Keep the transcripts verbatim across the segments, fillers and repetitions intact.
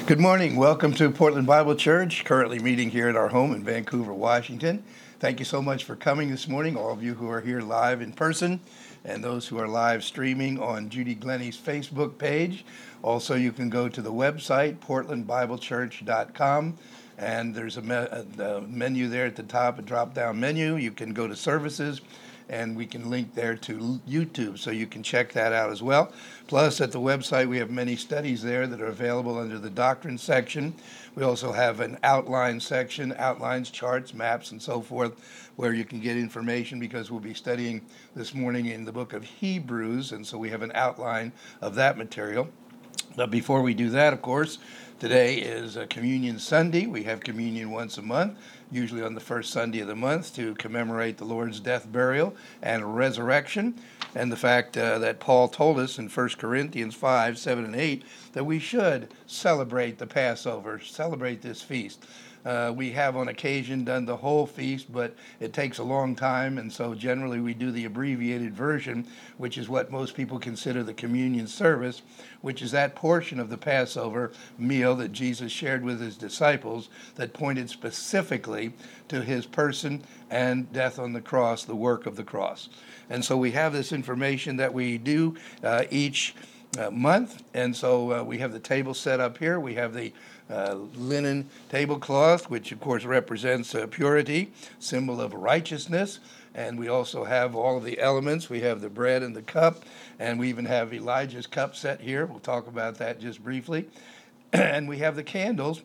Good morning. Welcome to Portland Bible Church, currently meeting here at our home in Vancouver, Washington. Thank you so much for coming this morning, all of you who are here live in person and those who are live streaming on Judy Glennie's Facebook page. Also, you can go to the website, portland bible church dot com, and there's a, me- a menu there at the top, a drop-down menu. You can go to services, and we can link there to YouTube, so you can check that out as well. Plus, at the website, we have many studies there that are available under the doctrine section. We also have an outline section, outlines, charts, maps, and so forth, where you can get information, because we'll be studying this morning in the book of Hebrews, and so we have an outline of that material. But before we do that, of course, today is a Communion Sunday. We have communion once a month, usually on the first Sunday of the month, to commemorate the Lord's death, burial, and resurrection, and the fact uh, that Paul told us in First Corinthians five, seven, and eight that we should celebrate the Passover, celebrate this feast. Uh, we have on occasion done the whole feast, but it takes a long time, and so generally we do the abbreviated version, which is what most people consider the communion service, which is that portion of the Passover meal that Jesus shared with his disciples that pointed specifically to his person and death on the cross, the work of the cross. And so we have this information that we do uh, each uh, month, and so uh, we have the table set up here. We have the Uh, linen tablecloth, which of course represents uh, purity, symbol of righteousness. And we also have all of the elements. We have the bread and the cup, and we even have Elijah's cup set here. We'll talk about that just briefly. And we have the candles.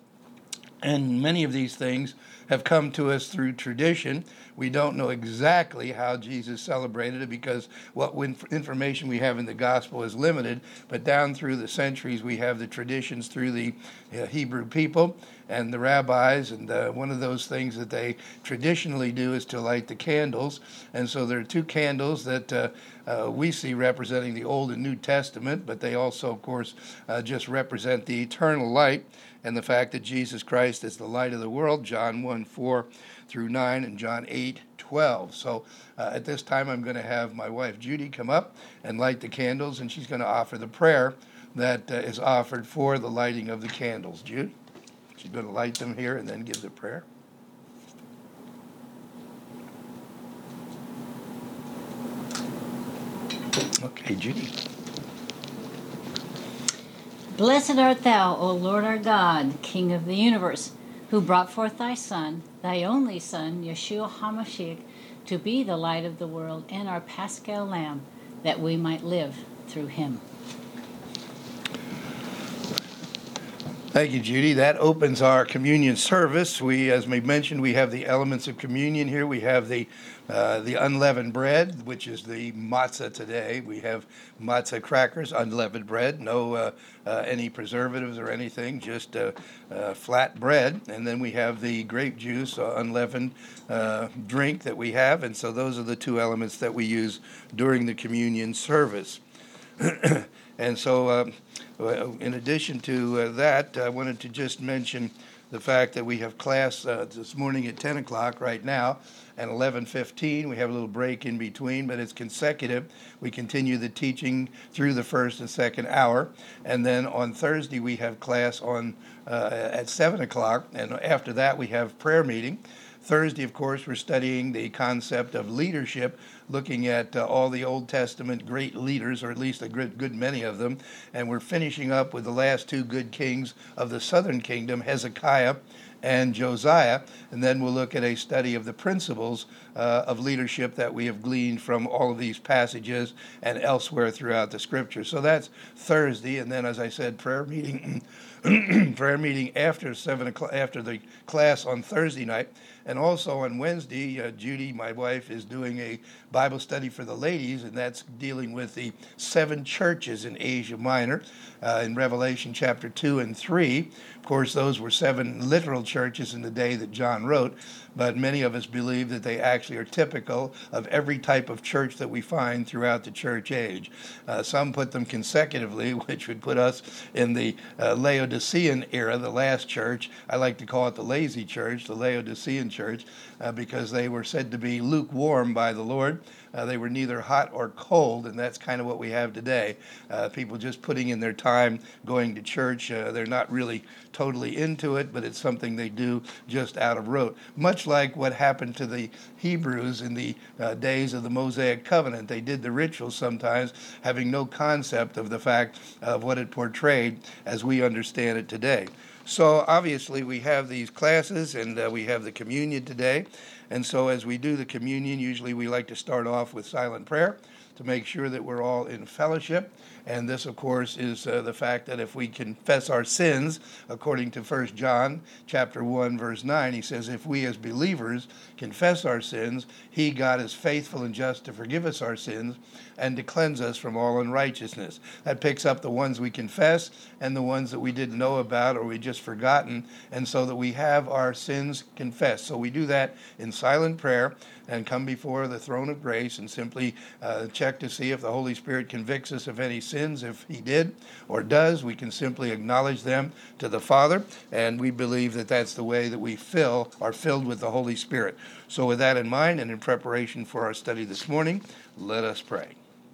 And many of these things have come to us through tradition. We don't know exactly how Jesus celebrated it, because what information we have in the gospel is limited. But down through the centuries, we have the traditions through the uh, Hebrew people and the rabbis. And uh, one of those things that they traditionally do is to light the candles. And so there are two candles that uh, uh, we see representing the Old and New Testament, but they also, of course, uh, just represent the eternal light and the fact that Jesus Christ is the light of the world, John one, four through nine, and John eight, twelve. So uh, at this time, I'm going to have my wife Judy come up and light the candles, and she's going to offer the prayer that uh, is offered for the lighting of the candles. Jude? She's going to light them here and then give the prayer. Okay, Judy. Blessed art thou, O Lord our God, King of the universe, who brought forth thy Son, thy only Son, Yeshua HaMashiach, to be the light of the world and our Paschal Lamb, that we might live through him. Thank you, Judy. That opens our communion service. We, as we mentioned, we have the elements of communion here. We have the uh, the unleavened bread, which is the matzah today. We have matzah crackers, unleavened bread, no uh, uh, any preservatives or anything, just uh, uh, flat bread. And then we have the grape juice, uh, unleavened uh, drink that we have. And so those are the two elements that we use during the communion service. And so, um, in addition to uh, that, I wanted to just mention the fact that we have class uh, this morning at ten o'clock right now, and eleven fifteen. We have a little break in between, but it's consecutive. We continue the teaching through the first and second hour. And then on Thursday, we have class on uh, at seven o'clock, and after that, we have prayer meeting. Thursday, of course, we're studying the concept of leadership, looking at uh, all the Old Testament great leaders, or at least a good, good many of them. And we're finishing up with the last two good kings of the southern kingdom, Hezekiah and Josiah. And then we'll look at a study of the principles uh, of leadership that we have gleaned from all of these passages and elsewhere throughout the scripture. So that's Thursday. And then, as I said, prayer meeting prayer meeting after seven o'clock, after the class on Thursday night. And also on Wednesday, uh, Judy, my wife, is doing a Bible study for the ladies, and that's dealing with the seven churches in Asia Minor uh, in Revelation chapter two and three. Of course, those were seven literal churches in the day that John wrote, but many of us believe that they actually are typical of every type of church that we find throughout the church age. Uh, some put them consecutively, which would put us in the uh, Laodicean era, the last church. I like to call it the lazy church, the Laodicean church, uh, because they were said to be lukewarm by the Lord. Uh, they were neither hot or cold, and that's kind of what we have today. Uh, people just putting in their time going to church. Uh, they're not really totally into it, but it's something they do just out of rote. Much like what happened to the Hebrews in the uh, days of the Mosaic Covenant. They did the rituals sometimes, having no concept of the fact of what it portrayed as we understand it today. So obviously we have these classes, and uh, we have the communion today. And so as we do the communion, usually we like to start off with silent prayer to make sure that we're all in fellowship. And this, of course, is uh, the fact that if we confess our sins, according to First John chapter one, verse nine, he says, if we as believers confess our sins, he, God, is faithful and just to forgive us our sins and to cleanse us from all unrighteousness. That picks up the ones we confess and the ones that we didn't know about or we just forgotten, and so that we have our sins confessed. So we do that in silent prayer and come before the throne of grace and simply uh, check to see if the Holy Spirit convicts us of any sins. If he did or does, we can simply acknowledge them to the Father, and we believe that that's the way that we fill are filled with the Holy Spirit. So with that in mind, and in preparation for our study this morning, let us pray.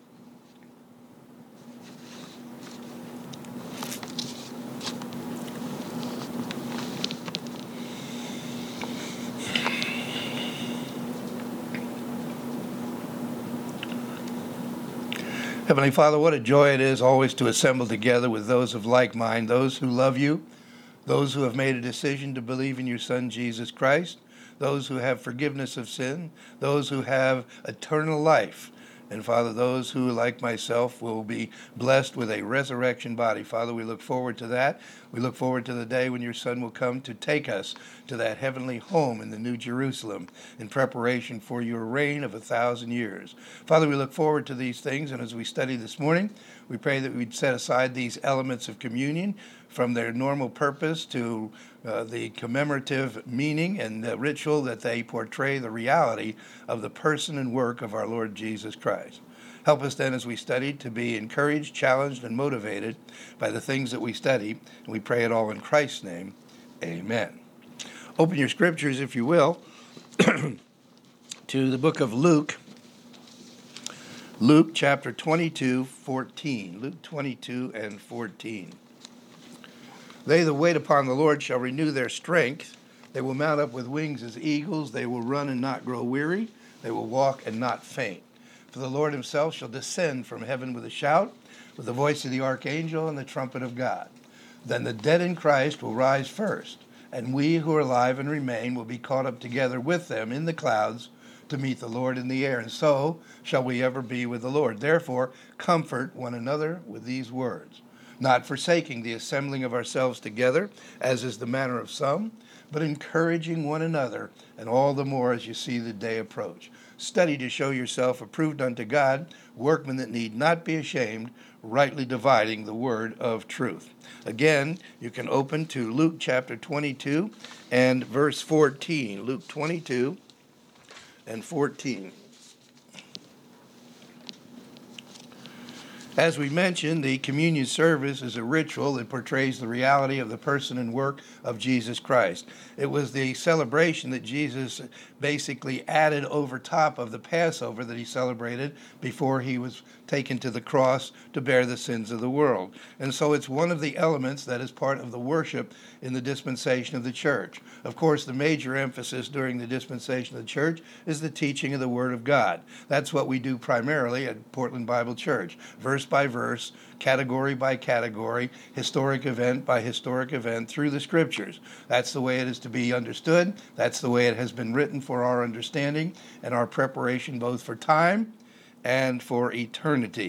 Heavenly Father, what a joy it is always to assemble together with those of like mind, those who love you, those who have made a decision to believe in your Son, Jesus Christ, those who have forgiveness of sin, those who have eternal life. And Father, those who, like myself, will be blessed with a resurrection body. Father, we look forward to that. We look forward to the day when your Son will come to take us to that heavenly home in the New Jerusalem in preparation for your reign of a thousand years. Father, we look forward to these things, and as we study this morning, we pray that we'd set aside these elements of communion from their normal purpose to uh, the commemorative meaning and the ritual that they portray the reality of the person and work of our Lord Jesus Christ. Help us then as we study to be encouraged, challenged, and motivated by the things that we study. And we pray it all in Christ's name. Amen. Open your scriptures, if you will, to the book of Luke. Luke chapter twenty-two, fourteen. Luke twenty-two and fourteen. They that wait upon the Lord shall renew their strength. They will mount up with wings as eagles. They will run and not grow weary. They will walk and not faint. For the Lord himself shall descend from heaven with a shout, with the voice of the archangel and the trumpet of God. Then the dead in Christ will rise first, and we who are alive and remain will be caught up together with them in the clouds to meet the Lord in the air. And so shall we ever be with the Lord. Therefore, comfort one another with these words, not forsaking the assembling of ourselves together, as is the manner of some, but encouraging one another, and all the more as you see the day approach. Study to show yourself approved unto God, workmen that need not be ashamed, rightly dividing the word of truth. Again, you can open to Luke chapter twenty-two and verse fourteen. Luke twenty-two and fourteen. As we mentioned, the communion service is a ritual that portrays the reality of the person and work of Jesus Christ. It was the celebration that Jesus basically added over top of the Passover that he celebrated before he was taken to the cross to bear the sins of the world. And so it's one of the elements that is part of the worship in the dispensation of the church. Of course, the major emphasis during the dispensation of the church is the teaching of the Word of God. That's what we do primarily at Portland Bible Church, verse by verse, category by category, historic event by historic event through the Scriptures. That's the way it is to be understood. That's the way it has been written for our understanding and our preparation both for time and for eternity.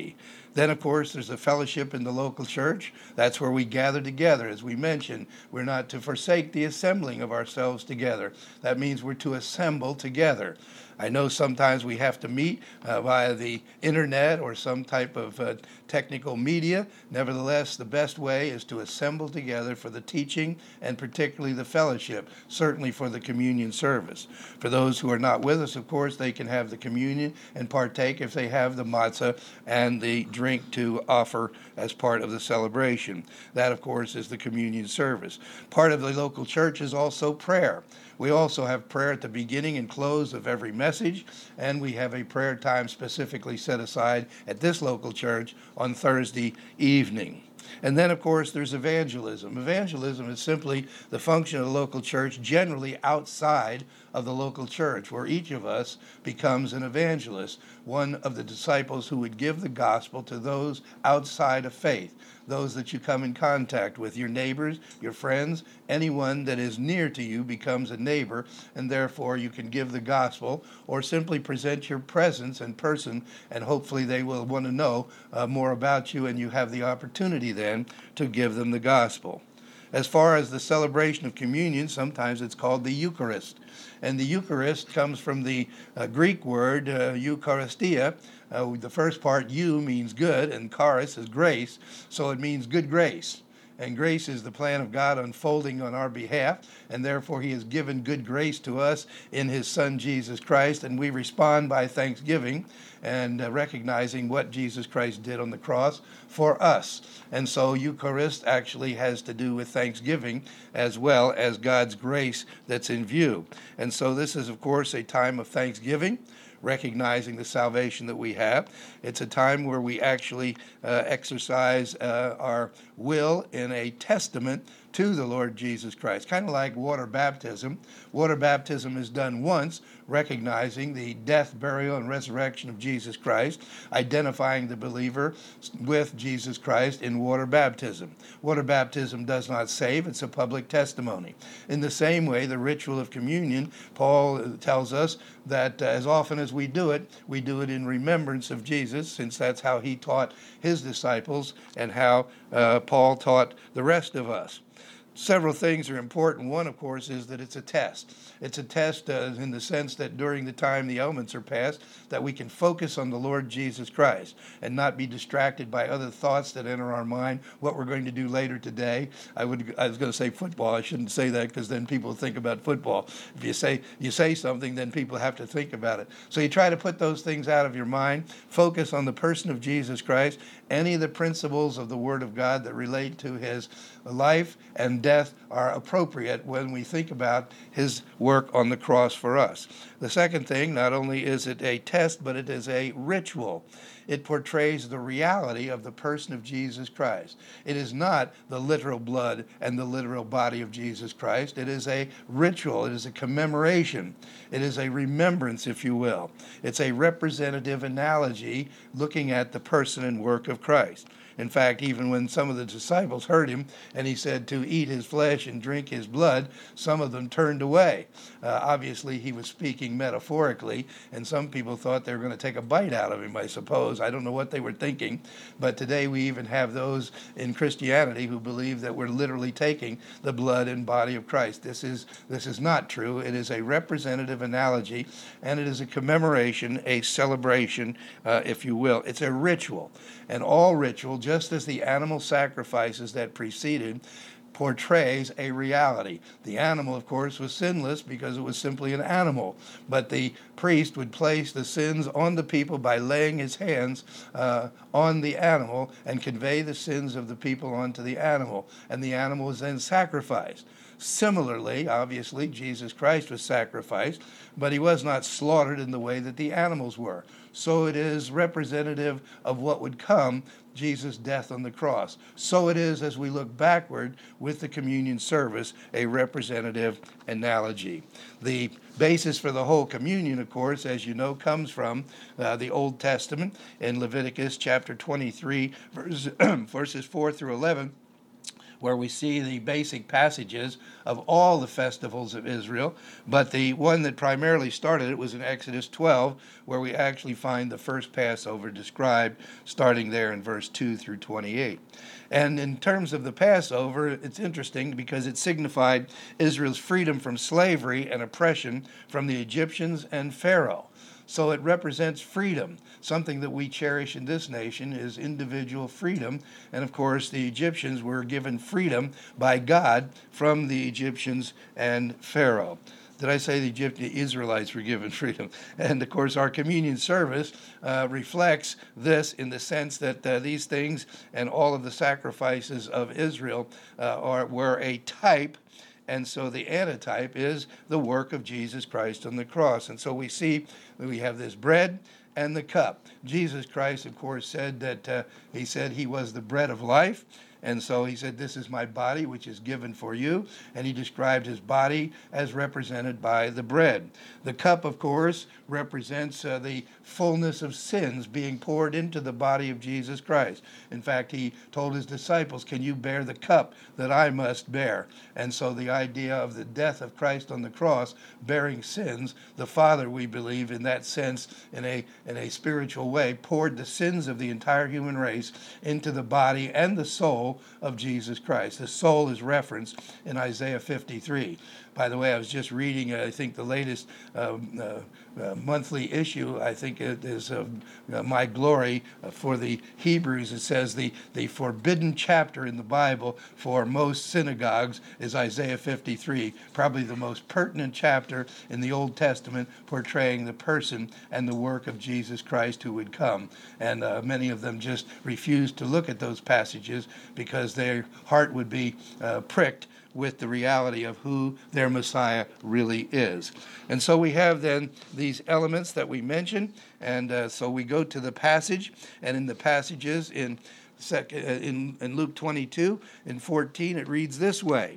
Then, of course, there's a fellowship in the local church. That's where we gather together. As we mentioned, we're not to forsake the assembling of ourselves together. That means we're to assemble together. I know sometimes we have to meet uh, via the internet or some type of uh, technical media. Nevertheless, the best way is to assemble together for the teaching and particularly the fellowship, certainly for the communion service. For those who are not with us, of course, they can have the communion and partake if they have the matzah and the drink to offer as part of the celebration. That, of course, is the communion service. Part of the local church is also prayer. We also have prayer at the beginning and close of every message, and we have a prayer time specifically set aside at this local church on Thursday evening. And then, of course, there's evangelism. Evangelism is simply the function of the local church, generally outside of the local church, where each of us becomes an evangelist, one of the disciples who would give the gospel to those outside of faith, those that you come in contact with, your neighbors, your friends, anyone that is near to you becomes a neighbor, and therefore you can give the gospel or simply present your presence and person, and hopefully they will want to know uh, more about you, and you have the opportunity then to give them the gospel. As far as the celebration of communion, sometimes it's called the Eucharist. And the Eucharist comes from the uh, Greek word uh, Eucharistia. Uh, the first part, eu, means good, and charis is grace, so it means good grace. And grace is the plan of God unfolding on our behalf, and therefore he has given good grace to us in his Son, Jesus Christ, and we respond by thanksgiving and uh, recognizing what Jesus Christ did on the cross for us. And so Eucharist actually has to do with thanksgiving as well as God's grace that's in view. And so this is, of course, a time of thanksgiving, recognizing the salvation that we have. It's a time where we actually uh, exercise uh, our will in a testament to the Lord Jesus Christ, kind of like water baptism. Water baptism is done once, recognizing the death, burial, and resurrection of Jesus Christ, identifying the believer with Jesus Christ in water baptism. Water baptism does not save, it's a public testimony. In the same way, the ritual of communion, Paul tells us that uh, as often as we do it, we do it in remembrance of Jesus, since that's how he taught his disciples and how uh, Paul taught the rest of us. Several things are important. One, of course, is that it's a test. It's a test uh, in the sense that during the time the elements are passed, that we can focus on the Lord Jesus Christ and not be distracted by other thoughts that enter our mind, what we're going to do later today. I would, I was going to say football. I shouldn't say that because then people think about football. If you say, you say something, then people have to think about it. So you try to put those things out of your mind, focus on the person of Jesus Christ, any of the principles of the Word of God that relate to his life and death are appropriate when we think about his work on the cross for us. The second thing, not only is it a test, but it is a ritual. It portrays the reality of the person of Jesus Christ. It is not the literal blood and the literal body of Jesus Christ. It is a ritual. It is a commemoration. It is a remembrance, if you will. It's a representative analogy looking at the person and work of Christ. In fact, even when some of the disciples heard him and he said to eat his flesh and drink his blood, some of them turned away. Uh, obviously, he was speaking metaphorically, and some people thought they were going to take a bite out of him, I suppose. I don't know what they were thinking, but today we even have those in Christianity who believe that we're literally taking the blood and body of Christ. This is, this is not true. It is a representative analogy, and it is a commemoration, a celebration, uh, if you will. It's a ritual, and all ritual, just as the animal sacrifices that preceded, portrays a reality. The animal, of course, was sinless because it was simply an animal, but the priest would place the sins on the people by laying his hands uh, on the animal and convey the sins of the people onto the animal, and the animal was then sacrificed. Similarly, obviously, Jesus Christ was sacrificed, but he was not slaughtered in the way that the animals were. So it is representative of what would come, Jesus' death on the cross. So it is, as we look backward with the communion service, a representative analogy. The basis for the whole communion, of course, as you know, comes from uh, the Old Testament in Leviticus chapter twenty-three, verses, verses four through eleven. where we see the basic passages of all the festivals of Israel, but the one that primarily started it was in Exodus twelve, where we actually find the first Passover described, starting there in verse two through twenty-eight. And in terms of the Passover, it's interesting because it signified Israel's freedom from slavery and oppression from the Egyptians and Pharaoh. So it represents freedom. Something that we cherish in this nation is individual freedom. And of course, the Egyptians were given freedom by God from the Egyptians and Pharaoh. Did I say the Egyptian Israelites were given freedom? And of course, our communion service uh, reflects this in the sense that uh, these things and all of the sacrifices of Israel uh, are were a type. And so the antitype is the work of Jesus Christ on the cross. And so we see that we have this bread and the cup. Jesus Christ, of course, said that uh, he said he was the bread of life. And so he said, this is my body, which is given for you. And he described his body as represented by the bread. The cup, of course, represents uh, the fullness of sins being poured into the body of Jesus Christ. In fact, he told his disciples, can you bear the cup that I must bear? And so the idea of the death of Christ on the cross, bearing sins, the Father, we believe, in that sense, in a, in a spiritual way, poured the sins of the entire human race into the body and the soul of Jesus Christ. The soul is referenced in Isaiah fifty-three. By the way, I was just reading, uh, I think, the latest um, uh, uh, monthly issue. I think it is uh, uh, My Glory uh, for the Hebrews. It says the, the forbidden chapter in the Bible for most synagogues is Isaiah fifty-three, probably the most pertinent chapter in the Old Testament portraying the person and the work of Jesus Christ who would come. And uh, many of them just refused to look at those passages because their heart would be uh, pricked with the reality of who their Messiah really is. And so we have then these elements that we mentioned, and uh, so we go to the passage, and in the passages in, sec- uh, in, in Luke twenty-two, in fourteen, it reads this way,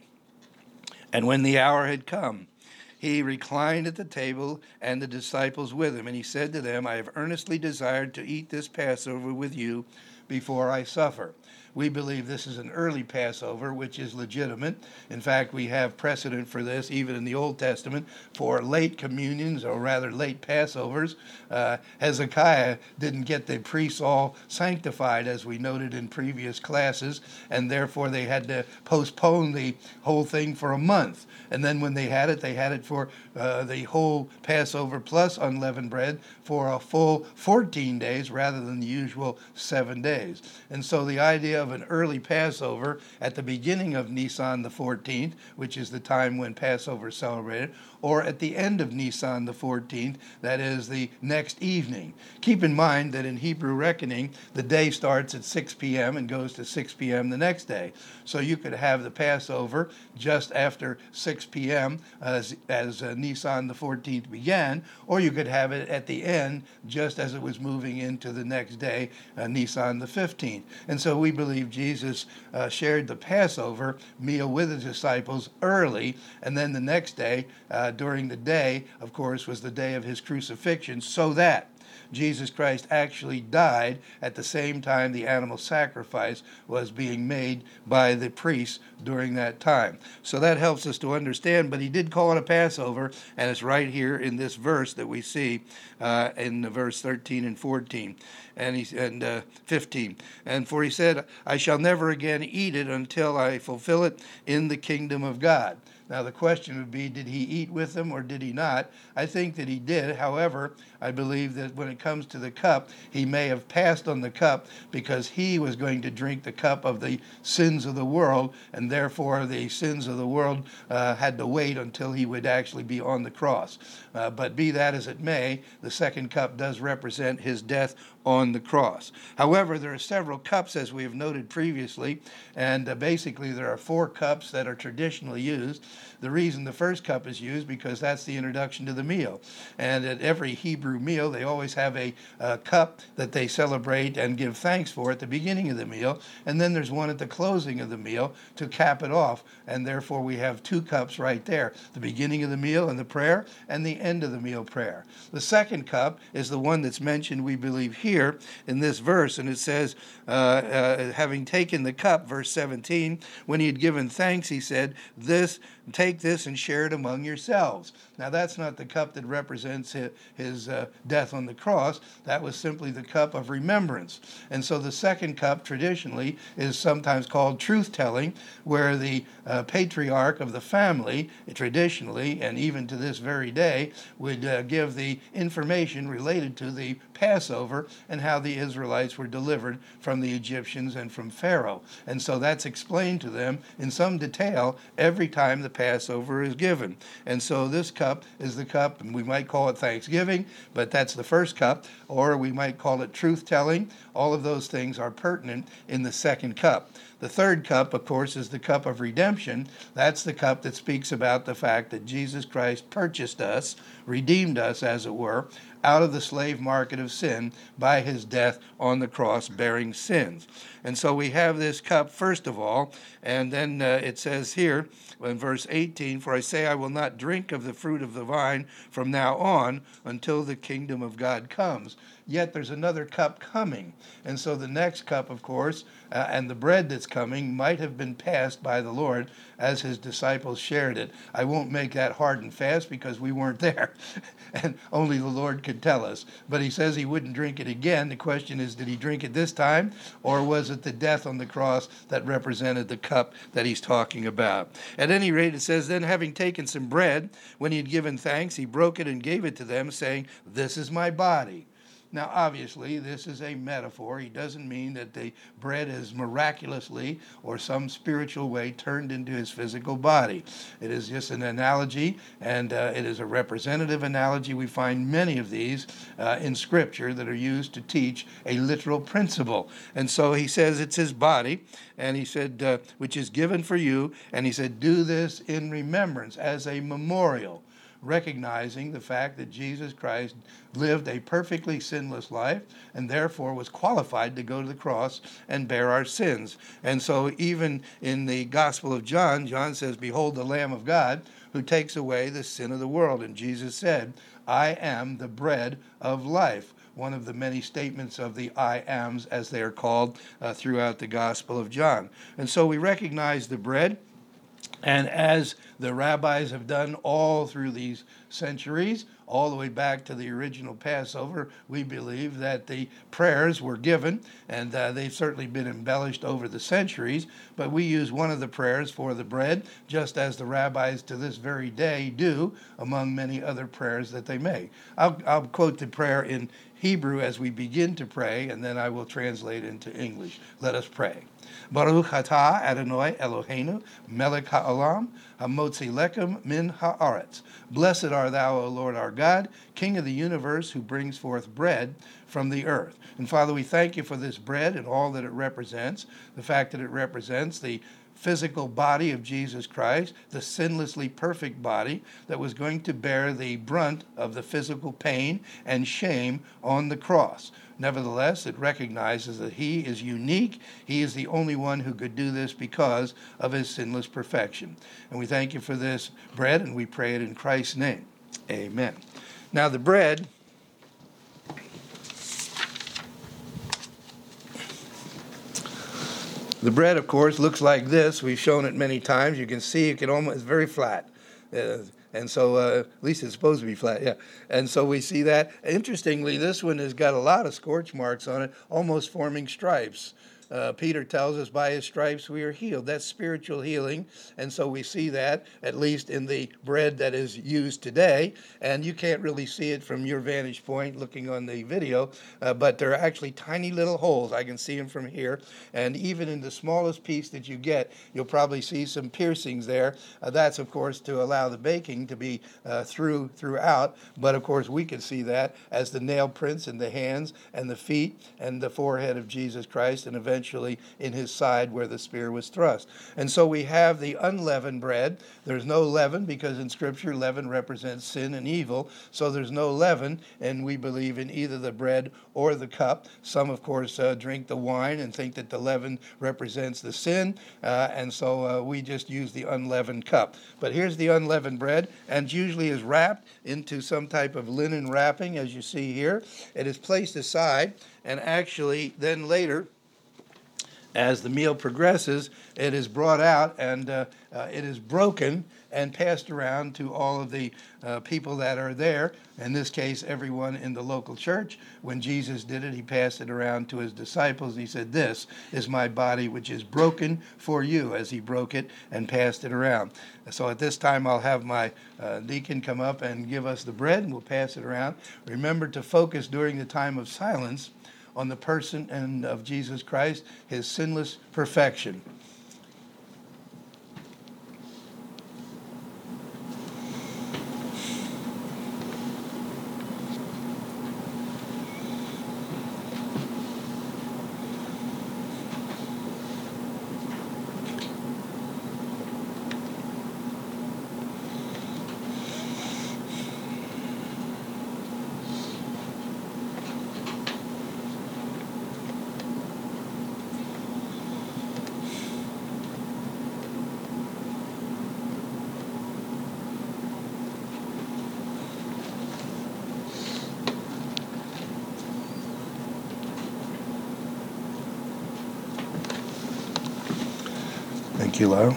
and when the hour had come, he reclined at the table, and the disciples with him, and he said to them, I have earnestly desired to eat this Passover with you before I suffer. We believe this is an early Passover, which is legitimate. In fact, we have precedent for this even in the Old Testament for late communions, or rather late Passovers. Uh, Hezekiah didn't get the priests all sanctified, as we noted in previous classes, and therefore they had to postpone the whole thing for a month. And then when they had it, they had it for uh, the whole Passover plus unleavened bread for a full fourteen days rather than the usual seven days. And so the idea of an early Passover at the beginning of Nisan the fourteenth, which is the time when Passover is celebrated, or at the end of Nisan the fourteenth, that is the next evening. Keep in mind that in Hebrew reckoning, the day starts at six p.m. and goes to six p.m. the next day. So you could have the Passover just after six p.m. as, as uh, Nisan the fourteenth began, or you could have it at the end just as it was moving into the next day, uh, Nisan the fifteenth. And so we believe Jesus uh, shared the Passover meal with his disciples early, and then the next day, uh, during the day, of course, was the day of his crucifixion, so that Jesus Christ actually died at the same time the animal sacrifice was being made by the priests during that time. So that helps us to understand, but he did call it a Passover, and it's right here in this verse that we see uh, in the verse thirteen and fourteen and he and uh, fifteen. And for he said, I shall never again eat it until I fulfill it in the kingdom of God. Now, the question would be, did he eat with them or did he not? I think that he did. However, I believe that when it comes to the cup, he may have passed on the cup because he was going to drink the cup of the sins of the world, and therefore the sins of the world uh, had to wait until he would actually be on the cross. Uh, but be that as it may, the second cup does represent his death on the cross. However, there are several cups, as we have noted previously, and uh, basically there are four cups that are traditionally used. The reason the first cup is used because that's the introduction to the meal. And at every Hebrew meal, they always have a, a cup that they celebrate and give thanks for at the beginning of the meal. And then there's one at the closing of the meal to cap it off. And therefore, we have two cups right there, the beginning of the meal and the prayer, and the end of the meal prayer. The second cup is the one that's mentioned, we believe, here in this verse. And it says, uh, uh, having taken the cup, verse seventeen, when he had given thanks, he said, this, take this and share it among yourselves. Now, that's not the cup that represents his, his uh, death on the cross. That was simply the cup of remembrance. And so the second cup, traditionally, is sometimes called truth-telling, where the uh, patriarch of the family, traditionally, and even to this very day, would uh, give the information related to the Passover and how the Israelites were delivered from the Egyptians and from Pharaoh. And so that's explained to them in some detail every time the Passover is given. And so this cup is the cup, and we might call it Thanksgiving, but that's the first cup, or we might call it truth-telling. All of those things are pertinent in the second cup. The third cup, of course, is the cup of redemption. That's the cup that speaks about the fact that Jesus Christ purchased us, redeemed us, as it were, out of the slave market of sin by his death on the cross, bearing sins. And so we have this cup, first of all, and then uh, it says here in verse eighteen, for I say I will not drink of the fruit of the vine from now on until the kingdom of God comes. Yet there's another cup coming. And so the next cup, of course, uh, and the bread that's coming might have been passed by the Lord as his disciples shared it. I won't make that hard and fast because we weren't there, and only the Lord could tell us. But he says he wouldn't drink it again. The question is, did he drink it this time, or was it the death on the cross that represented the cup that he's talking about? At any rate, it says, then having taken some bread, when he had given thanks, he broke it and gave it to them, saying, this is my body. Now, obviously, this is a metaphor. He doesn't mean that the bread is miraculously or some spiritual way turned into his physical body. It is just an analogy, and uh, it is a representative analogy. We find many of these uh, in Scripture that are used to teach a literal principle. And so he says it's his body, and he said, uh, which is given for you, and he said, do this in remembrance as a memorial, recognizing the fact that Jesus Christ lived a perfectly sinless life and therefore was qualified to go to the cross and bear our sins. And so even in the Gospel of John, John says, behold the Lamb of God who takes away the sin of the world. And Jesus said, I am the bread of life. One of the many statements of the I ams, as they are called uh, throughout the Gospel of John. And so we recognize the bread. And as the rabbis have done all through these centuries, all the way back to the original Passover, we believe that the prayers were given, and uh, they've certainly been embellished over the centuries, but we use one of the prayers for the bread, just as the rabbis to this very day do, among many other prayers that they make. I'll, I'll quote the prayer in Hebrew as we begin to pray, and then I will translate into English. Let us pray. Baruch atah Adonai Eloheinu, melech ha'olam, hamotzi lechem min ha'aretz. Blessed art thou, O Lord our God, King of the universe, who brings forth bread from the earth. And Father, we thank you for this bread and all that it represents, the fact that it represents the physical body of Jesus Christ, the sinlessly perfect body that was going to bear the brunt of the physical pain and shame on the cross. Nevertheless, it recognizes that he is unique. He is the only one who could do this because of his sinless perfection. And we thank you for this bread, and we pray it in Christ's name. Amen. Now, the bread The bread, of course, looks like this. We've shown it many times. You can see it can almost, it's very flat. Uh, and so, uh, at least it's supposed to be flat, yeah. And so we see that. Interestingly, this one has got a lot of scorch marks on it, almost forming stripes. Uh, Peter tells us by his stripes we are healed. That's spiritual healing. And so we see that, at least in the bread that is used today. And you can't really see it from your vantage point looking on the video, uh, but there are actually tiny little holes. I can see them from here. And even in the smallest piece that you get, you'll probably see some piercings there. Uh, that's, of course, to allow the baking to be uh, through throughout. But, of course, we can see that as the nail prints in the hands and the feet and the forehead of Jesus Christ, and eventually eventually in his side where the spear was thrust. And so we have the unleavened bread. There's no leaven because in Scripture leaven represents sin and evil. So there's no leaven, and we believe in either the bread or the cup. Some, of course, uh, drink the wine and think that the leaven represents the sin, uh, and so uh, we just use the unleavened cup. But here's the unleavened bread, and usually is wrapped into some type of linen wrapping, as you see here. It is placed aside, and actually then later, as the meal progresses, it is brought out and uh, uh, it is broken and passed around to all of the uh, people that are there. In this case, everyone in the local church. When Jesus did it, he passed it around to his disciples. He said, "This is my body, which is broken for you," as he broke it and passed it around. So at this time, I'll have my uh, deacon come up and give us the bread, and we'll pass it around. Remember to focus during the time of silence on the person and of Jesus Christ, his sinless perfection. Thank you, Lyle.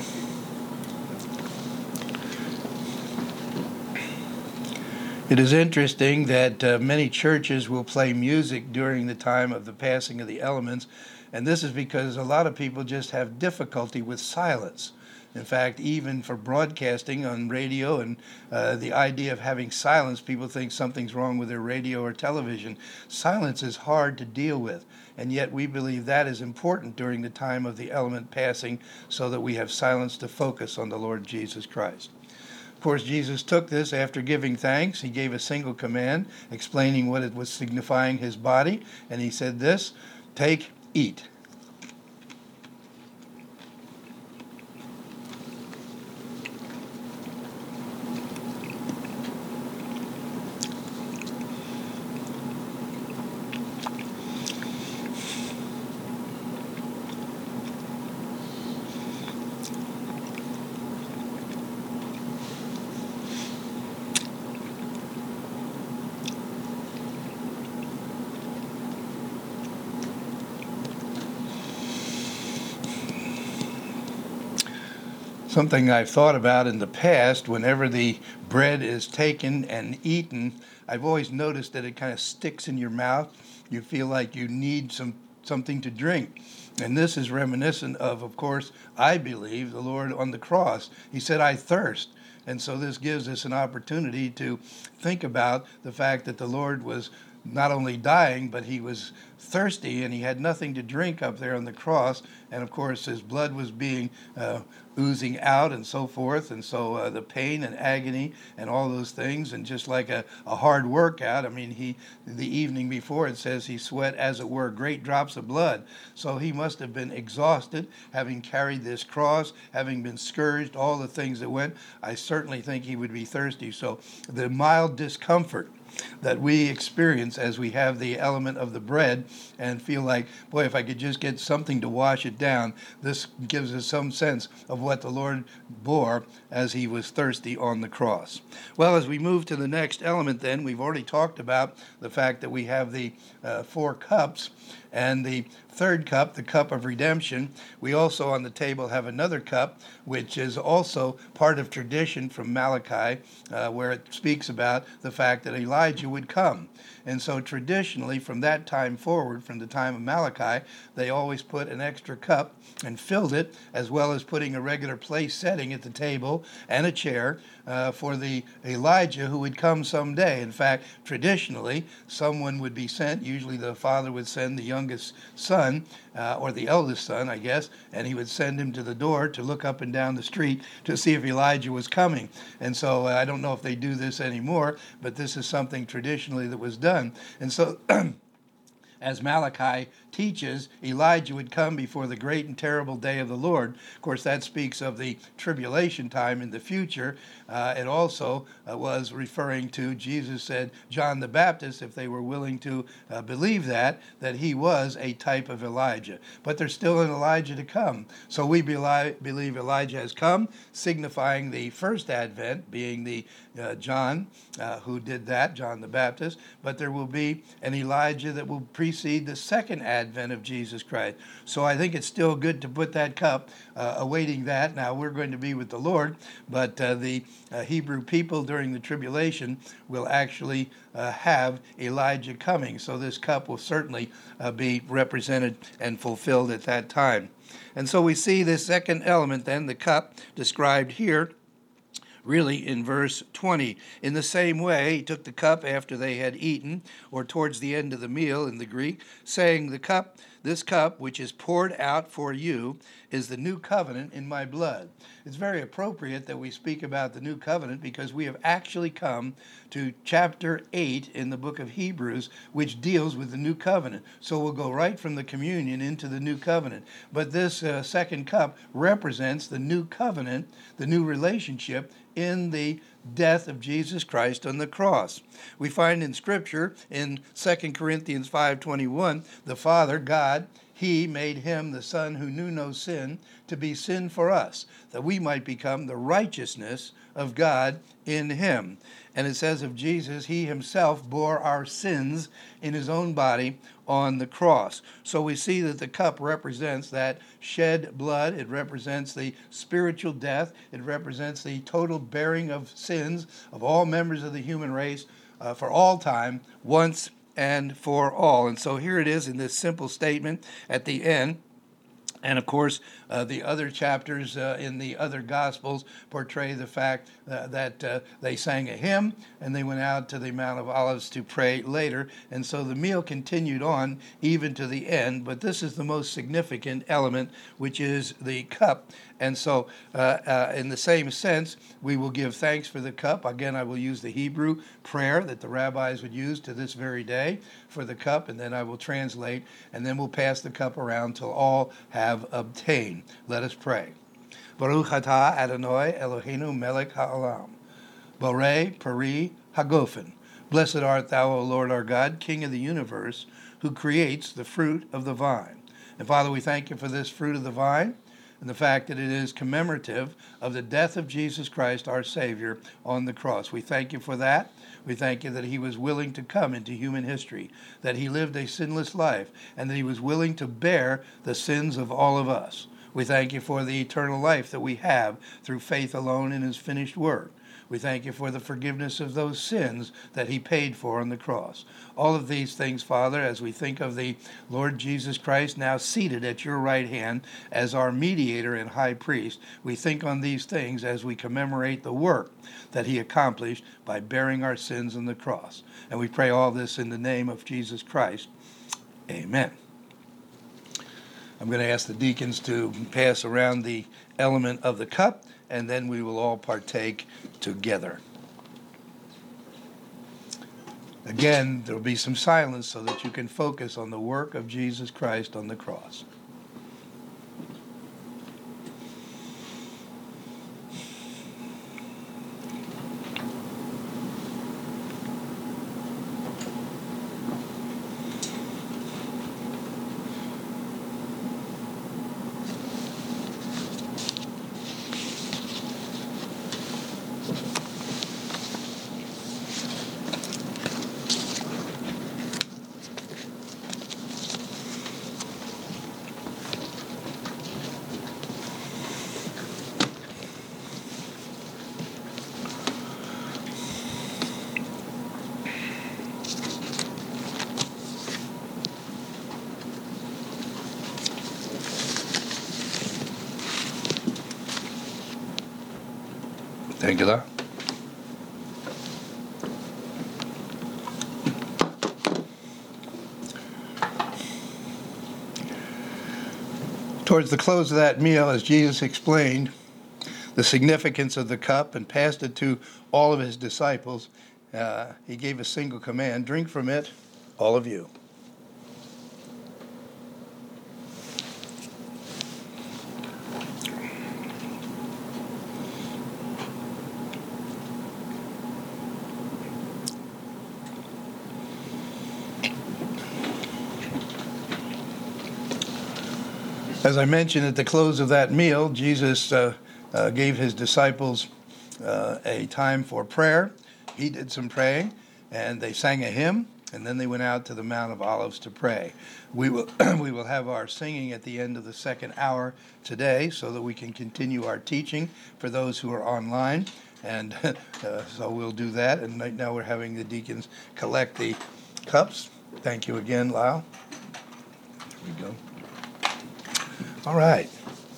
It is interesting that uh, many churches will play music during the time of the passing of the elements, and this is because a lot of people just have difficulty with silence. In fact, even for broadcasting on radio and uh, the idea of having silence, people think something's wrong with their radio or television. Silence is hard to deal with, and yet we believe that is important during the time of the element passing so that we have silence to focus on the Lord Jesus Christ. Of course, Jesus took this after giving thanks. He gave a single command explaining what it was signifying his body, and he said this, "Take, eat." Something I've thought about in the past, whenever the bread is taken and eaten, I've always noticed that it kind of sticks in your mouth. You feel like you need some something to drink. And this is reminiscent of, of course, I believe, the Lord on the cross. He said, "I thirst." And so this gives us an opportunity to think about the fact that the Lord was not only dying, but he was thirsty, and he had nothing to drink up there on the cross. And of course, his blood was being uh, oozing out and so forth. And so uh, the pain and agony and all those things, and just like a, a hard workout, I mean, he the evening before, it says he sweat, as it were, great drops of blood. So he must have been exhausted, having carried this cross, having been scourged, all the things that went. I certainly think he would be thirsty. So the mild discomfort that we experience as we have the element of the bread and feel like, boy, if I could just get something to wash it down, this gives us some sense of what the Lord bore as he was thirsty on the cross. Well, as we move to the next element then, we've already talked about the fact that we have the uh, four cups, and the third cup, the cup of redemption. We also on the table have another cup, which is also part of tradition from Malachi, uh, where it speaks about the fact that Elijah would come. And so traditionally, from that time forward, from the time of Malachi, they always put an extra cup and filled it, as well as putting a regular place setting at the table and a chair uh, for the Elijah who would come someday. In fact, traditionally, someone would be sent, usually the father would send the youngest son, uh, or the eldest son, I guess, and he would send him to the door to look up and down the street to see if Elijah was coming. And so uh, I don't know if they do this anymore, but this is something traditionally that was done. And so as Malachi teaches, Elijah would come before the great and terrible day of the Lord. Of course, that speaks of the tribulation time in the future. Uh, it also uh, was referring to, Jesus said, John the Baptist, if they were willing to uh, believe that, that he was a type of Elijah. But there's still an Elijah to come. So we believe Elijah has come, signifying the first advent, being the uh, John uh, who did that, John the Baptist. But there will be an Elijah that will precede the second advent of Jesus Christ. So I think it's still good to put that cup uh, awaiting that. Now we're going to be with the Lord, but uh, the uh, Hebrew people during the tribulation will actually uh, have Elijah coming. So this cup will certainly uh, be represented and fulfilled at that time. And so we see this second element then, the cup, described here, really in verse twenty. In the same way, he took the cup after they had eaten, or towards the end of the meal in the Greek, saying, "The cup, this cup which is poured out for you, is the new covenant in my blood." It's very appropriate that we speak about the new covenant because we have actually come to chapter eight in the book of Hebrews, which deals with the new covenant. So we'll go right from the communion into the new covenant. But this uh, second cup represents the new covenant, the new relationship in the death of Jesus Christ on the cross. We find in Scripture, in Second Corinthians five twenty-one, the Father, God, He made him, the Son who knew no sin, to be sin for us, that we might become the righteousness of God in him. And it says of Jesus, he himself bore our sins in his own body on the cross. So we see that the cup represents that shed blood. It represents the spiritual death. It represents the total bearing of sins of all members of the human race uh, for all time, once and for all. And so here it is in this simple statement at the end. And of course, uh, the other chapters uh, in the other Gospels portray the fact uh, that uh, they sang a hymn and they went out to the Mount of Olives to pray later. And so the meal continued on even to the end. But this is the most significant element, which is the cup. And so uh, uh, in the same sense, we will give thanks for the cup. Again, I will use the Hebrew prayer that the rabbis would use to this very day for the cup. And then I will translate. And then we'll pass the cup around till all have obtained. Let us pray. Baruch atah Adonai Eloheinu melech ha'olam, borei peri hagofen. Blessed art thou, O Lord our God, King of the universe, who creates the fruit of the vine. And Father, we thank you for this fruit of the vine and the fact that it is commemorative of the death of Jesus Christ, our Savior, on the cross. We thank you for that. We thank you that he was willing to come into human history, that he lived a sinless life, and that he was willing to bear the sins of all of us. We thank you for the eternal life that we have through faith alone in his finished work. We thank you for the forgiveness of those sins that he paid for on the cross. All of these things, Father, as we think of the Lord Jesus Christ now seated at your right hand as our mediator and high priest, we think on these things as we commemorate the work that he accomplished by bearing our sins on the cross. And we pray all this in the name of Jesus Christ. Amen. I'm going to ask the deacons to pass around the element of the cup, and then we will all partake together. Again, there will be some silence so that you can focus on the work of Jesus Christ on the cross. Thank you, Lord. Towards the close of that meal, as Jesus explained the significance of the cup and passed it to all of his disciples, uh, he gave a single command: drink from it, all of you. As I mentioned at the close of that meal, Jesus uh, uh, gave his disciples uh, a time for prayer. He did some praying, and they sang a hymn, and then they went out to the Mount of Olives to pray. We will we will have our singing at the end of the second hour today, so that we can continue our teaching for those who are online. And uh, so we'll do that. And right now we're having the deacons collect the cups. Thank you again, Lyle. There we go. All right.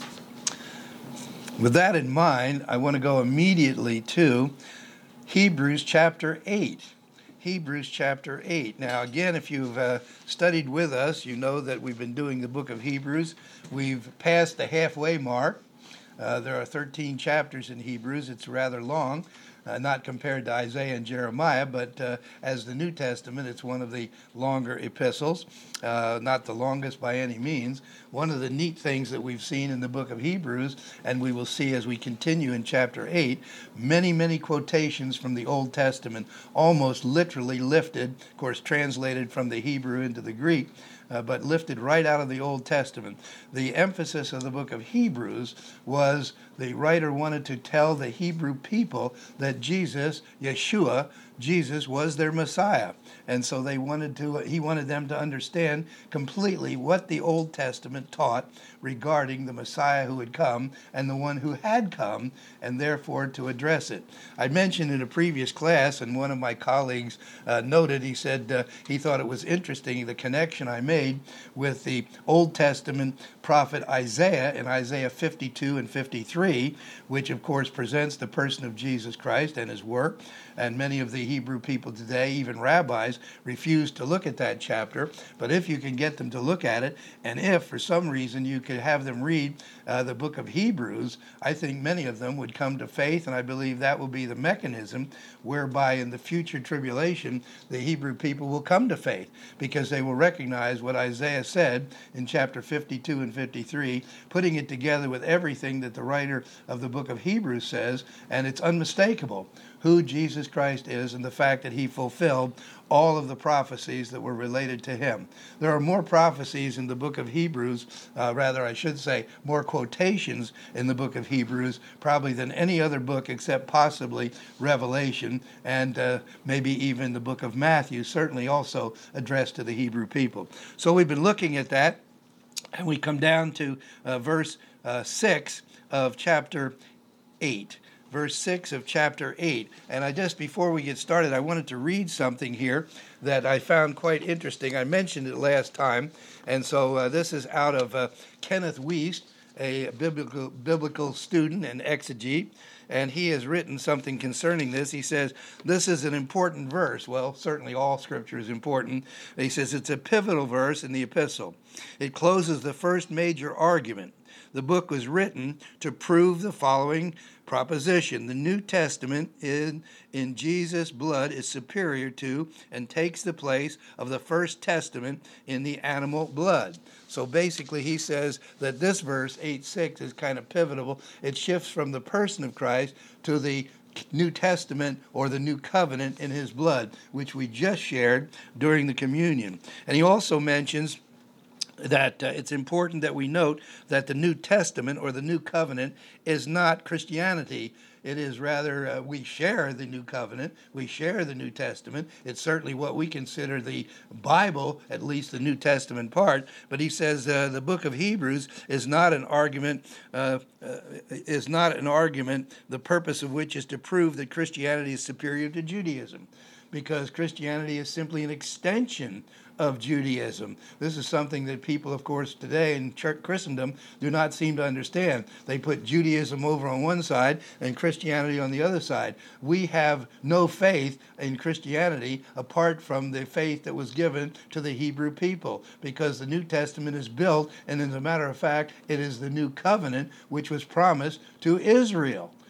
With that in mind, I want to go immediately to Hebrews chapter eight. Hebrews chapter eight. Now, again, if you've uh, studied with us, you know that we've been doing the book of Hebrews. We've passed the halfway mark. Uh, there are thirteen chapters in Hebrews. It's rather long, uh, not compared to Isaiah and Jeremiah, but uh, as the New Testament, it's one of the longer epistles, uh, not the longest by any means. One of the neat things that we've seen in the book of Hebrews, and we will see as we continue in chapter eight, many, many quotations from the Old Testament, almost literally lifted, of course, translated from the Hebrew into the Greek, Uh, but lifted right out of the Old Testament. The emphasis of the book of Hebrews was the writer wanted to tell the Hebrew people that Jesus, Yeshua, Jesus was their Messiah. And so they wanted to, he wanted them to understand completely what the Old Testament taught regarding the Messiah who had come and the one who had come, and therefore to address it. I mentioned in a previous class, and one of my colleagues uh, noted, he said uh, he thought it was interesting, the connection I made with the Old Testament prophet Isaiah in Isaiah fifty-two and fifty-three, which of course presents the person of Jesus Christ and his work. And many of the Hebrew people today, even rabbis, refuse to look at that chapter. But if you can get them to look at it, and if for some reason you could have them read uh, the book of Hebrews, I think many of them would come to faith, and I believe that will be the mechanism whereby in the future tribulation the Hebrew people will come to faith, because they will recognize what Isaiah said in chapter fifty-two and fifty-three, putting it together with everything that the writer of the book of Hebrews says, and it's unmistakable who Jesus Christ is and the fact that he fulfilled all of the prophecies that were related to him. There are more prophecies in the book of Hebrews, uh, rather I should say more quotations in the book of Hebrews, probably than any other book except possibly Revelation, and uh, maybe even the book of Matthew, certainly also addressed to the Hebrew people. So we've been looking at that, and we come down to uh, verse uh, six of chapter eight. Verse six of chapter eight. And I just, before we get started, I wanted to read something here that I found quite interesting. I mentioned it last time, and so uh, this is out of uh, Kenneth Wuest, a biblical biblical student and exegete, and he has written something concerning this. He says, this is an important verse. Well, certainly all Scripture is important. He says it's a pivotal verse in the epistle. It closes the first major argument. The book was written to prove the following proposition: the New Testament in, in Jesus' blood is superior to and takes the place of the First Testament in the animal blood. So basically he says that this verse, eight six, is kind of pivotal. It shifts from the person of Christ to the New Testament or the New Covenant in his blood, which we just shared during the communion. And he also mentions that uh, it's important that we note that the New Testament or the New Covenant is not Christianity. It is rather, uh, we share the New Covenant, we share the New Testament. It's certainly what we consider the Bible, at least the New Testament part. But he says uh, the book of Hebrews is not an argument, uh, uh, is not an argument, the purpose of which is to prove that Christianity is superior to Judaism, because Christianity is simply an extension of Judaism. This is something that people, of course, today in church Christendom do not seem to understand. They put Judaism over on one side and Christianity on the other side. We have no faith in Christianity apart from the faith that was given to the Hebrew people, because the New Testament is built, and as a matter of fact, it is the New Covenant which was promised to Israel.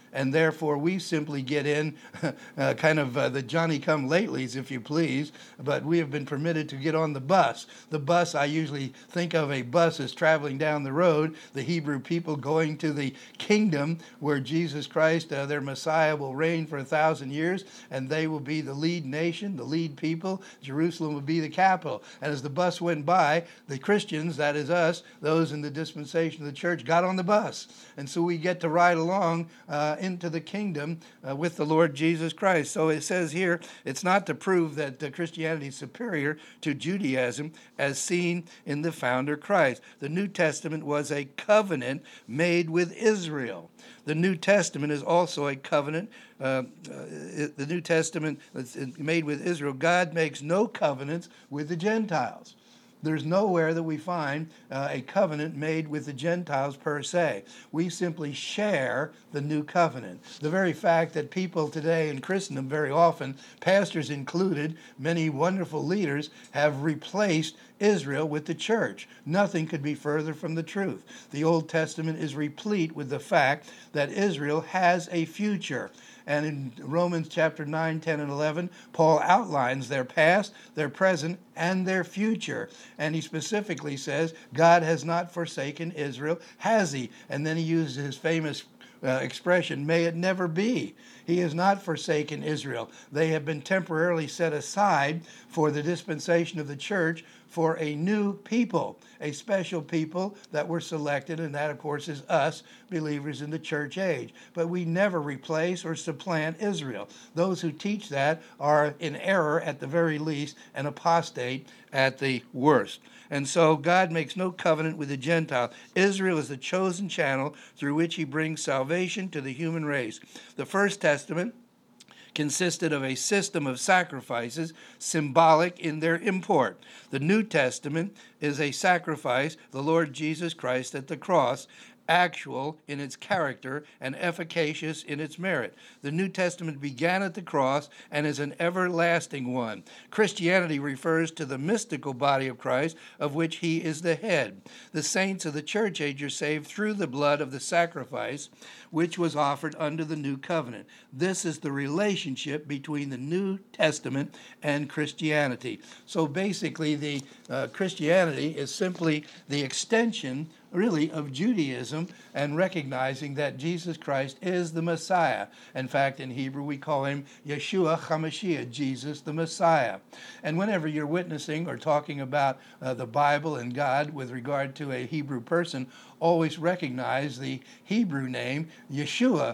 And therefore, we simply get in uh, kind of uh, the Johnny-come-latelys, if you please, but we have been permitted to get on the bus. The bus, I usually think of a bus as traveling down the road, the Hebrew people going to the kingdom where Jesus Christ, uh, their Messiah, will reign for a thousand years, and they will be the lead nation, the lead people. Jerusalem will be the capital. And as the bus went by, the Christians, that is us, those in the dispensation of the church, got on the bus. And so we get to ride along uh, into the kingdom uh, with the Lord Jesus Christ. So it says here, it's not to prove that uh, Christianity is superior to Judaism as seen in the founder Christ. The New Testament was a covenant made with Israel. The New Testament is also a covenant. Uh, uh, the New Testament is made with Israel. God makes no covenants with the Gentiles. There's nowhere that we find uh, a covenant made with the Gentiles per se. We simply share the new covenant. The very fact that people today in Christendom, very often, pastors included, many wonderful leaders, have replaced Israel with the church. Nothing could be further from the truth. The Old Testament is replete with the fact that Israel has a future. And in Romans chapter nine, ten, and eleven, Paul outlines their past, their present, and their future. And he specifically says, God has not forsaken Israel, has he? And then he uses his famous uh, expression, may it never be. He has not forsaken Israel. They have been temporarily set aside for the dispensation of the church for a new people, a special people that were selected, and that, of course, is us, believers in the church age. But we never replace or supplant Israel. Those who teach that are in error at the very least and apostate at the worst. And so God makes no covenant with the Gentile. Israel is the chosen channel through which he brings salvation to the human race. The First Testament consisted of a system of sacrifices, symbolic in their import. The New Testament is a sacrifice, the Lord Jesus Christ at the cross, actual in its character and efficacious in its merit. The New Testament began at the cross and is an everlasting one. Christianity refers to the mystical body of Christ, of which he is the head. The saints of the church age are saved through the blood of the sacrifice, which was offered under the new covenant. This is the relationship between the New Testament and Christianity. So basically, the uh, Christianity is simply the extension really of Judaism, and recognizing that Jesus Christ is the Messiah. In fact, in Hebrew we call him Yeshua HaMashiach, Jesus the Messiah. And whenever you're witnessing or talking about uh, the Bible and God with regard to a Hebrew person, always recognize the Hebrew name Yeshua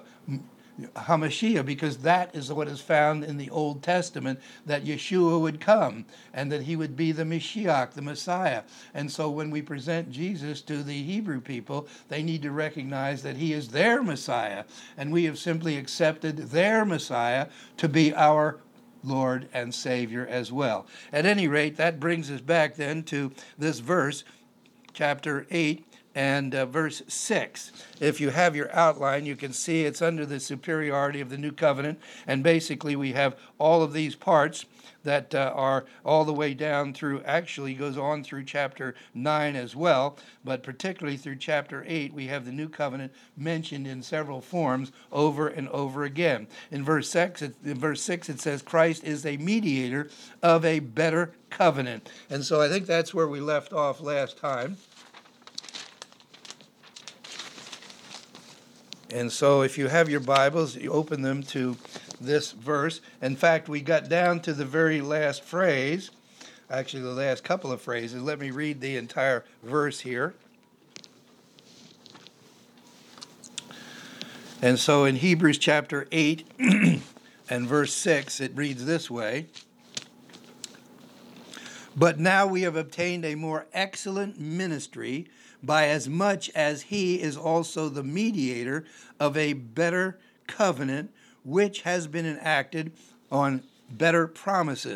HaMashiach, because that is what is found in the Old Testament, that Yeshua would come and that he would be the Mashiach, the Messiah. And so when we present Jesus to the Hebrew people, they need to recognize that he is their Messiah, and we have simply accepted their Messiah to be our Lord and Savior as well. At any rate, that brings us back then to this verse, chapter eight, and uh, verse six. If you have your outline, you can see it's under the superiority of the new covenant, and basically we have all of these parts that uh, are all the way down through, actually goes on through chapter nine as well, but particularly through chapter eight, we have the new covenant mentioned in several forms over and over again. In verse six, it, in verse six it says, Christ is a mediator of a better covenant. And so I think that's where we left off last time. And so if you have your Bibles, you open them to this verse. In fact, we got down to the very last phrase, actually the last couple of phrases. Let me read the entire verse here. And so in Hebrews chapter eight and verse six, it reads this way. But now we have obtained a more excellent ministry, by as much as he is also the mediator of a better covenant, which has been enacted on better promises.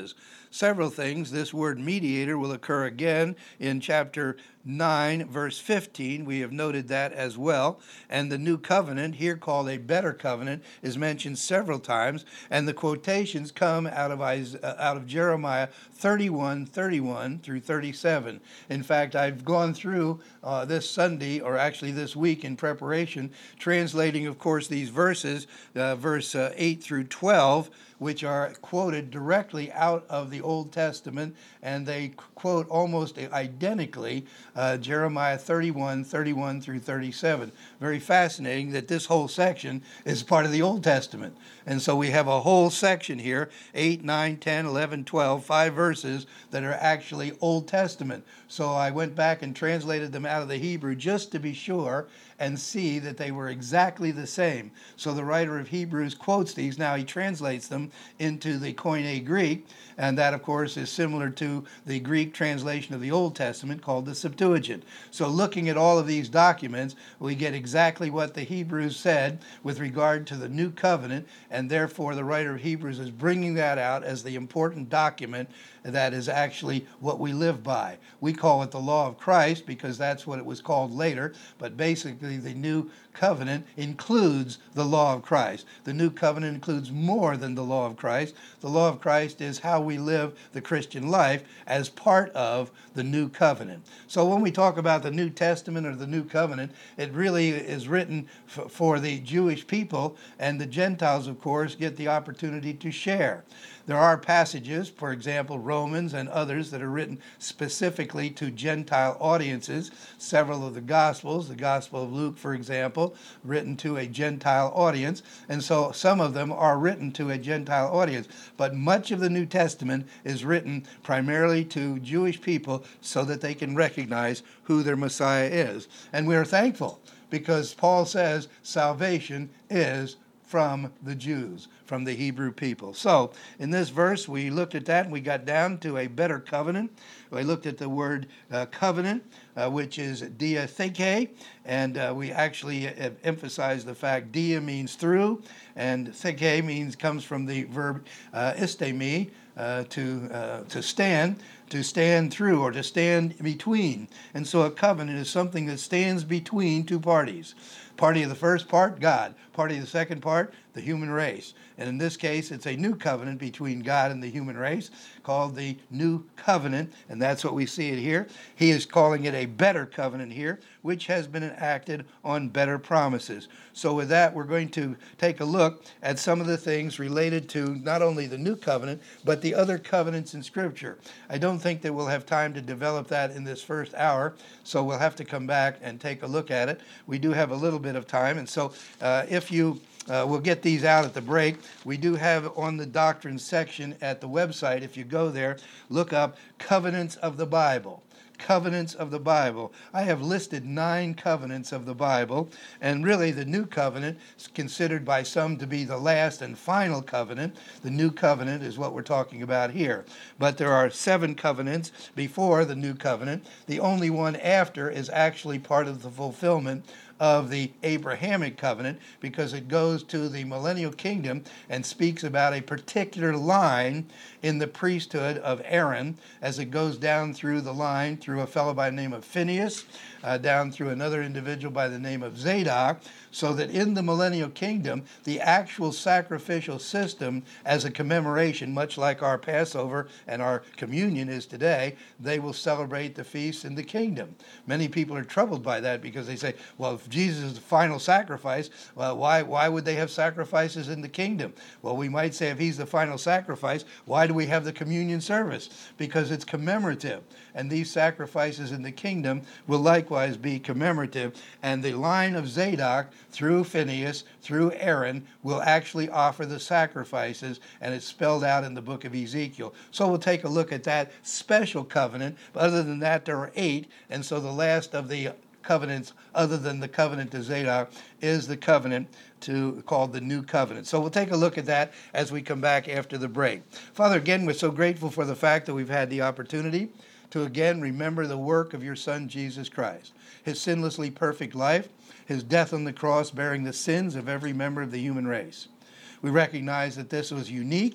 several things. This word mediator will occur again in chapter nine, verse fifteen. We have noted that as well. And the new covenant, here called a better covenant, is mentioned several times. And the quotations come out of Isaiah, out of Jeremiah thirty-one, thirty-one through thirty-seven. In fact, I've gone through uh, this Sunday, or actually this week in preparation, translating, of course, these verses, uh, verse uh, eight through twelve, which are quoted directly out of the Old Testament, and they quote almost identically uh, Jeremiah thirty-one, thirty-one through thirty-seven. Very fascinating that this whole section is part of the Old Testament. And so we have a whole section here, eight, nine, ten, eleven, twelve, five verses that are actually Old Testament. So I went back and translated them out of the Hebrew just to be sure and see that they were exactly the same. So the writer of Hebrews quotes these. Now he translates them into the Koine Greek, and that, of course, is similar to the Greek translation of the Old Testament called the Septuagint. So looking at all of these documents, we get exactly what the Hebrews said with regard to the new covenant, and therefore the writer of Hebrews is bringing that out as the important document that is actually what we live by. We call it the law of Christ because that's what it was called later, but basically the new covenant includes the law of Christ. The new covenant includes more than the law of Christ. The law of Christ is how we live the Christian life as part of the new covenant. So when we talk about the New Testament or the new covenant, it really is written f- for the Jewish people, and the Gentiles, of course, get the opportunity to share. There are passages, for example, Romans and others, that are written specifically to Gentile audiences. Several of the Gospels, the Gospel of Luke, for example, written to a Gentile audience. And so some of them are written to a Gentile audience. But much of the New Testament is written primarily to Jewish people so that they can recognize who their Messiah is. And we are thankful because Paul says salvation is from the Jews, from the Hebrew people. So in this verse, we looked at that and we got down to a better covenant. We looked at the word uh, covenant, uh, which is diatheke, and uh, we actually have emphasized the fact dia means through, and theke means comes from the verb uh, istemi, uh, to uh, to stand, to stand through or to stand between. And so a covenant is something that stands between two parties. Party of the first part, God. Party of the second part, the human race. And in this case, it's a new covenant between God and the human race called the New Covenant, and that's what we see it here. He is calling it a better covenant here, which has been enacted on better promises. So with that, we're going to take a look at some of the things related to not only the New Covenant, but the other covenants in Scripture. I don't think that we'll have time to develop that in this first hour, so we'll have to come back and take a look at it. We do have a little bit of time, and so uh, if you Uh, we'll get these out at the break. We do have on the doctrine section at the website, if you go there, look up Covenants of the Bible. Covenants of the Bible. I have listed nine covenants of the Bible, and really the New Covenant is considered by some to be the last and final covenant. The New Covenant is what we're talking about here. But there are seven covenants before the New Covenant. The only one after is actually part of the fulfillment of the Abrahamic covenant because it goes to the millennial kingdom and speaks about a particular line in the priesthood of Aaron as it goes down through the line through a fellow by the name of Phineas, uh, down through another individual by the name of Zadok, so that in the millennial kingdom, the actual sacrificial system as a commemoration, much like our Passover and our communion is today, they will celebrate the feast in the kingdom. Many people are troubled by that because they say, well, if Jesus is the final sacrifice, well, why, why would they have sacrifices in the kingdom? Well, we might say if he's the final sacrifice, why do we have the communion service? Because it's commemorative. And these sacrifices in the kingdom will likewise be commemorative. And the line of Zadok through Phineas, through Aaron, will actually offer the sacrifices, and it's spelled out in the book of Ezekiel. So we'll take a look at that special covenant. But other than that, there are eight, and so the last of the covenants, other than the covenant to Zadok, is the covenant to called the New Covenant. So we'll take a look at that as we come back after the break. Father, again, we're so grateful for the fact that we've had the opportunity to again remember the work of your Son, Jesus Christ, his sinlessly perfect life, his death on the cross bearing the sins of every member of the human race. We recognize that this was unique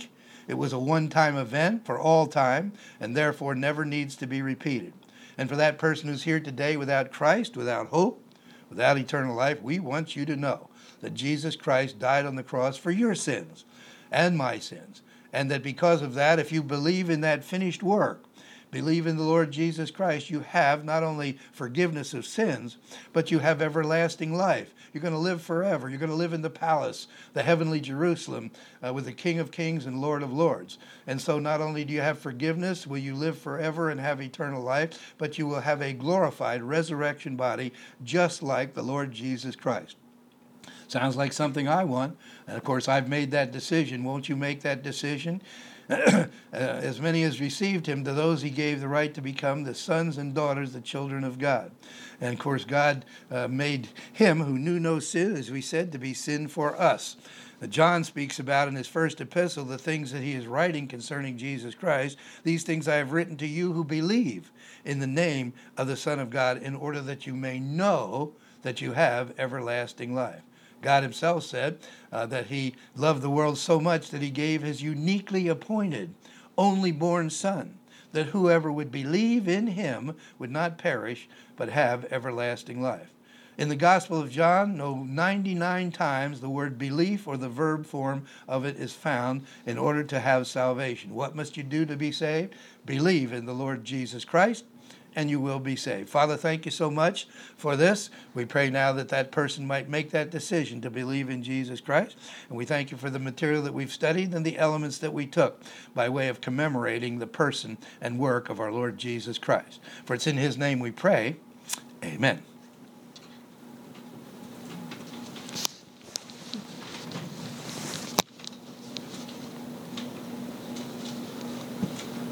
It was a one-time event for all time, and therefore never needs to be repeated. And for that person who's here today without Christ, without hope, without eternal life, we want you to know that Jesus Christ died on the cross for your sins and my sins. And that because of that, if you believe in that finished work, believe in the Lord Jesus Christ, you have not only forgiveness of sins, but you have everlasting life. You're going to live forever. You're going to live in the palace, the heavenly Jerusalem, uh, with the King of Kings and Lord of Lords. And so not only do you have forgiveness, will you live forever and have eternal life, but you will have a glorified resurrection body just like the Lord Jesus Christ. Sounds like something I want. And of course, I've made that decision. Won't you make that decision? uh, as many as received him, to those he gave the right to become the sons and daughters, the children of God. And of course, God uh, made him who knew no sin, as we said, to be sin for us. Uh, John speaks about in his first epistle the things that he is writing concerning Jesus Christ. These things I have written to you who believe in the name of the Son of God, in order that you may know that you have everlasting life. God himself said uh, that he loved the world so much that he gave his uniquely appointed, only born Son, that whoever would believe in him would not perish, but have everlasting life. In the Gospel of John, no ninety-nine times the word belief or the verb form of it is found in order to have salvation. What must you do to be saved? Believe in the Lord Jesus Christ, and you will be saved. Father, thank you so much for this. We pray now that that person might make that decision to believe in Jesus Christ. And we thank you for the material that we've studied and the elements that we took by way of commemorating the person and work of our Lord Jesus Christ. For it's in his name we pray. Amen.